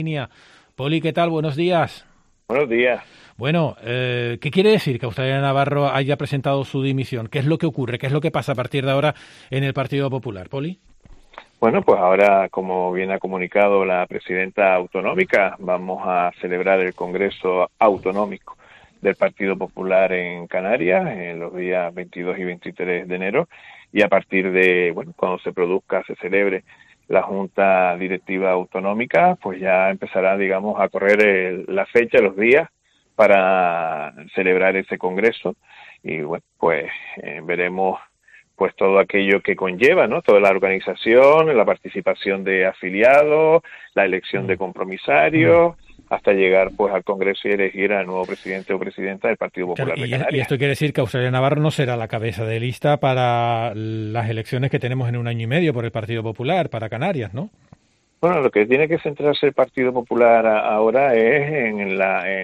Poli, ¿qué tal? Buenos días. Buenos días. Bueno, ¿qué quiere decir que Australia Navarro haya presentado su dimisión? ¿Qué es lo que ocurre? ¿Qué es lo que pasa a partir de ahora en el Partido Popular, Poli? Bueno, pues ahora, como bien ha comunicado la presidenta autonómica, vamos a celebrar el Congreso Autonómico del Partido Popular en Canarias en los días 22 y 23 de enero, y a partir de, bueno, cuando se celebre la Junta Directiva Autonómica, pues ya empezará, digamos, a correr la fecha, los días para celebrar ese Congreso, y bueno, pues veremos pues todo aquello que conlleva, ¿no? Toda la organización, la participación de afiliados, la elección de compromisarios, hasta llegar pues al Congreso y elegir al nuevo presidente o presidenta del Partido Popular de Canarias. Y esto quiere decir que Australia Navarro no será la cabeza de lista para las elecciones que tenemos en un año y medio por el Partido Popular, para Canarias, ¿no? Bueno, lo que tiene que centrarse el Partido Popular ahora es en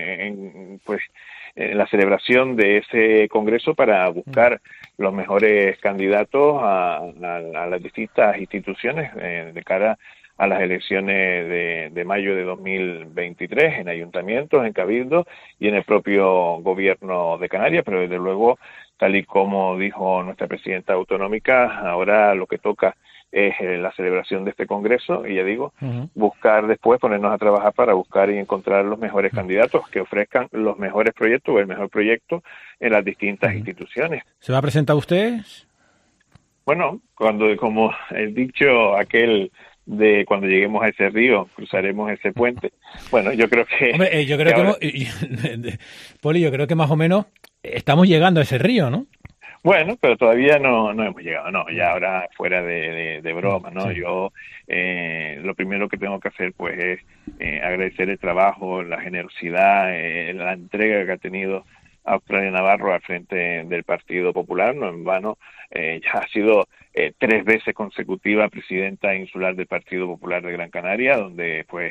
la celebración de ese Congreso para buscar los mejores candidatos a las distintas instituciones de cara a las elecciones de mayo de 2023 en ayuntamientos, en cabildos y en el propio gobierno de Canarias, pero desde luego, tal y como dijo nuestra presidenta autonómica, ahora lo que toca es la celebración de este Congreso y, ya digo, buscar después, ponernos a trabajar para buscar y encontrar los mejores candidatos que ofrezcan los mejores proyectos o el mejor proyecto en las distintas instituciones. ¿Se va a presentar usted? Bueno, como el dicho aquel de cuando lleguemos a ese río, cruzaremos ese puente. Bueno, yo creo que... Hombre, yo creo Poli, yo creo que más o menos estamos llegando a ese río, ¿no? Bueno, pero todavía no hemos llegado, no, ya ahora fuera de broma, ¿no? Sí. Yo lo primero que tengo que hacer pues es agradecer el trabajo, la generosidad, la entrega que ha tenido Australia Navarro al frente del Partido Popular, no en vano, ya ha sido 3 veces consecutiva presidenta insular del Partido Popular de Gran Canaria, donde pues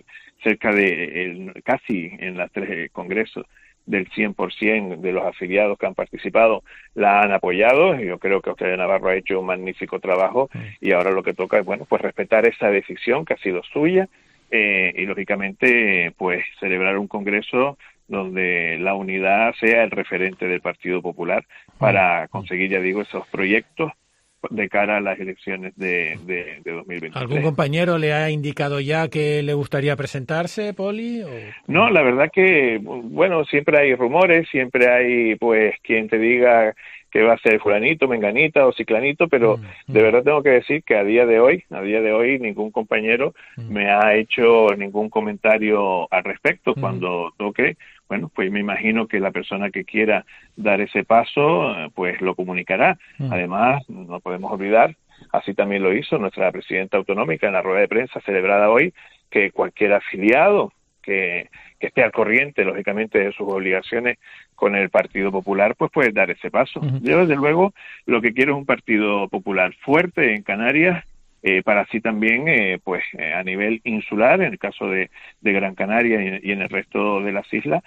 casi en las 3 congresos del 100% de los afiliados que han participado la han apoyado. Yo creo que Australia Navarro ha hecho un magnífico trabajo y ahora lo que toca es, bueno, pues respetar esa decisión que ha sido suya y lógicamente pues celebrar un congreso donde la unidad sea el referente del Partido Popular para conseguir, ya digo, esos proyectos de cara a las elecciones de 2023. ¿Algún compañero le ha indicado ya que le gustaría presentarse, Poli? No, la verdad que, bueno, siempre hay rumores, siempre hay, pues, quien te diga que va a ser fulanito, menganita o ciclanito, pero de verdad tengo que decir que a día de hoy ningún compañero me ha hecho ningún comentario al respecto. Cuando toque, bueno, pues me imagino que la persona que quiera dar ese paso, pues lo comunicará. Además, no podemos olvidar, así también lo hizo nuestra presidenta autonómica en la rueda de prensa celebrada hoy, que cualquier afiliado que esté al corriente, lógicamente, de sus obligaciones con el Partido Popular, pues puede dar ese paso. Yo, desde luego, lo que quiero es un Partido Popular fuerte en Canarias, para así también, a nivel insular, en el caso de Gran Canaria y en el resto de las islas,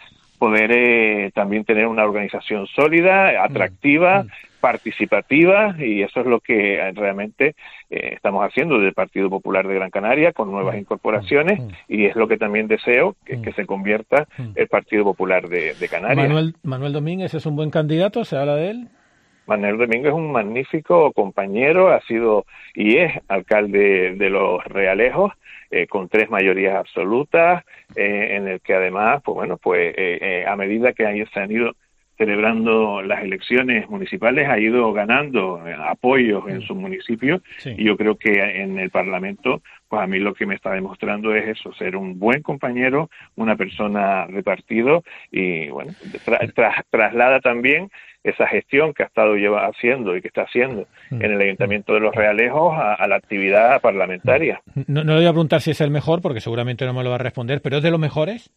poder también tener una organización sólida, atractiva, participativa, y eso es lo que realmente estamos haciendo del Partido Popular de Gran Canaria con nuevas incorporaciones, y es lo que también deseo que se convierta el Partido Popular de Canarias. Manuel Domínguez es un buen candidato, ¿se habla de él? Manuel Domínguez es un magnífico compañero, ha sido y es alcalde de Los Realejos, con 3 mayorías absolutas, en el que además, a medida que se han ido celebrando las elecciones municipales, ha ido ganando apoyos en su municipio, y yo creo que en el Parlamento, pues a mí lo que me está demostrando es eso, ser un buen compañero, una persona de partido, y bueno, traslada también esa gestión que ha estado haciendo y que está haciendo en el Ayuntamiento de Los Realejos a la actividad parlamentaria. No le voy a preguntar si es el mejor, porque seguramente no me lo va a responder, pero ¿es de los mejores?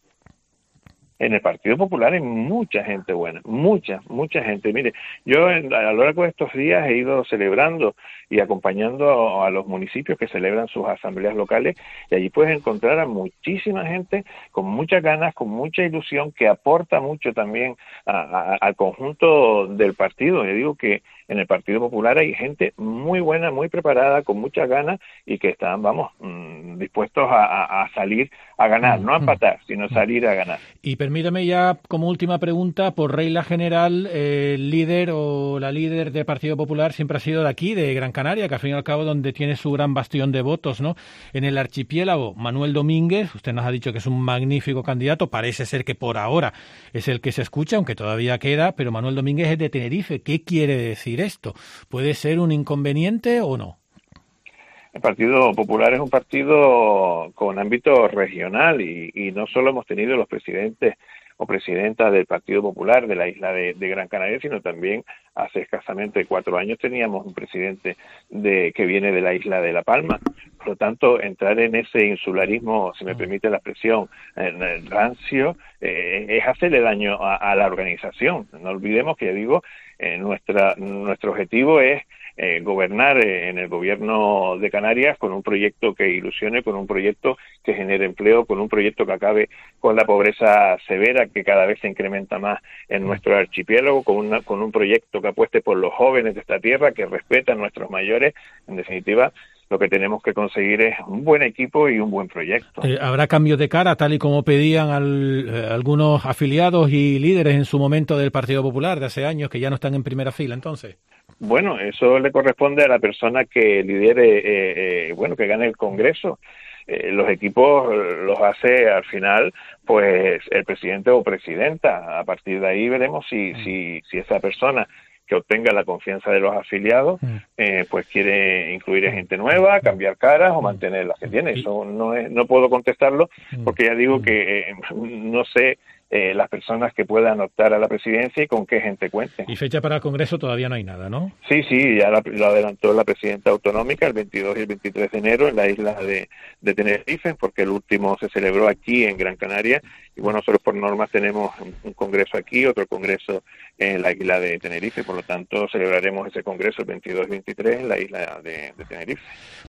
En el Partido Popular hay mucha gente buena, mucha gente. Mire, yo a lo largo de estos días he ido celebrando y acompañando a los municipios que celebran sus asambleas locales, y allí puedes encontrar a muchísima gente con muchas ganas, con mucha ilusión, que aporta mucho también al conjunto del partido. Yo digo que en el Partido Popular hay gente muy buena, muy preparada, con muchas ganas y que están, dispuestos a salir a ganar, no a empatar, sino salir a ganar. Y permítame ya como última pregunta, por regla general, el líder o la líder del Partido Popular siempre ha sido de aquí, de Gran Canaria, que al fin y al cabo donde tiene su gran bastión de votos, ¿no? En el archipiélago, Manuel Domínguez, usted nos ha dicho que es un magnífico candidato, parece ser que por ahora es el que se escucha, aunque todavía queda, pero Manuel Domínguez es de Tenerife. ¿Qué quiere decir esto? ¿Puede ser un inconveniente o no? El Partido Popular es un partido con ámbito regional y no solo hemos tenido los presidentes o presidentas del Partido Popular de la isla de Gran Canaria, sino también hace escasamente 4 años teníamos un presidente que viene de la isla de La Palma. Por lo tanto, entrar en ese insularismo, si me permite la expresión, rancio, es hacerle daño a la organización. No olvidemos que, ya digo, nuestro objetivo es gobernar en el gobierno de Canarias con un proyecto que ilusione, con un proyecto que genere empleo, con un proyecto que acabe con la pobreza severa que cada vez se incrementa más en nuestro archipiélago, con un proyecto que apueste por los jóvenes de esta tierra, que respeta a nuestros mayores. En definitiva, lo que tenemos que conseguir es un buen equipo y un buen proyecto. ¿Habrá cambios de cara, tal y como pedían algunos afiliados y líderes en su momento del Partido Popular de hace años, que ya no están en primera fila, entonces? Bueno, eso le corresponde a la persona que lidere, que gane el Congreso. Los equipos los hace al final pues el presidente o presidenta. A partir de ahí veremos si esa persona que obtenga la confianza de los afiliados pues quiere incluir gente nueva, cambiar caras o mantener las que tiene. Eso no puedo contestarlo porque ya digo que no sé las personas que puedan optar a la presidencia y con qué gente cuenten. Y fecha para el Congreso todavía no hay nada, ¿no? Sí, ya lo adelantó la presidenta autonómica el 22 y el 23 de enero en la isla de Tenerife, porque el último se celebró aquí en Gran Canaria y bueno, nosotros por normas tenemos un congreso aquí, otro congreso en la isla de Tenerife, por lo tanto celebraremos ese congreso el 22 y 23 en la isla de Tenerife.